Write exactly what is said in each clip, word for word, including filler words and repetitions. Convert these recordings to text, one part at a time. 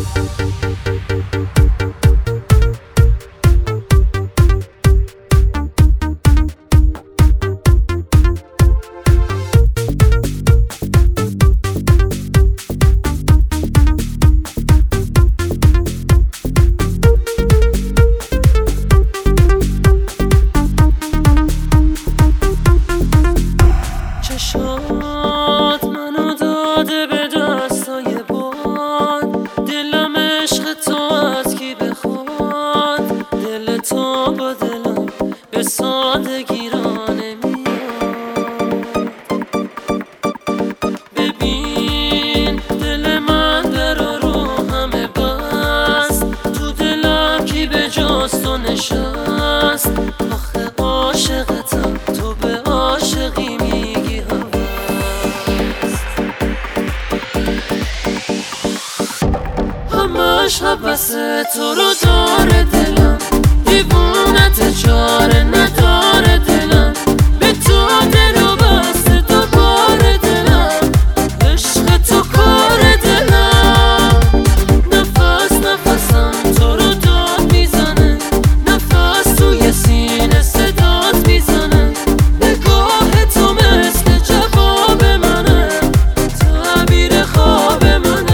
چشات منو داده به دستای باد، دلم عشق تو از کی بخواد، دل تو با دلم به سادگی را نمیاد. ببین دل من در رو همه بست، تو دلم کی به جز تو نشست. آخه عاشقتم تو به عاشقی میگی همش حوث تو رو داره دلم، دیوونت چاره نداره دلم، به تو دل و بسته دوباره دلم، عشق تو کار دلم. نفس نفسم تو رو داد میزنه، نفس توی سینه صدات میزنه، نگاه تو مثل جواب منه، تعبیر خواب منه.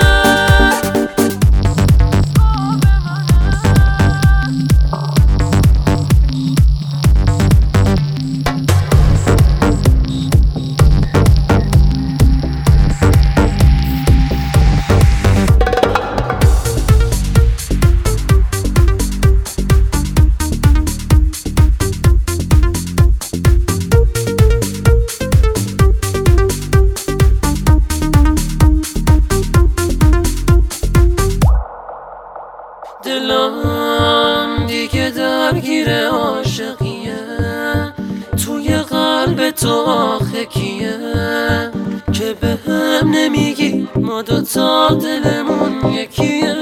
دلم دیگه درگیر عاشقیه، توی قلب تو آخه کیه که به هم نمیگی ما دوتا دلمون یکیه.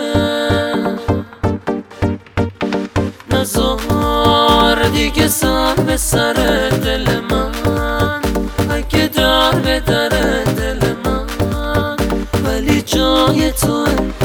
نزار دیگه سر به سر دل من، اگه در به در دل من، ولی جای توه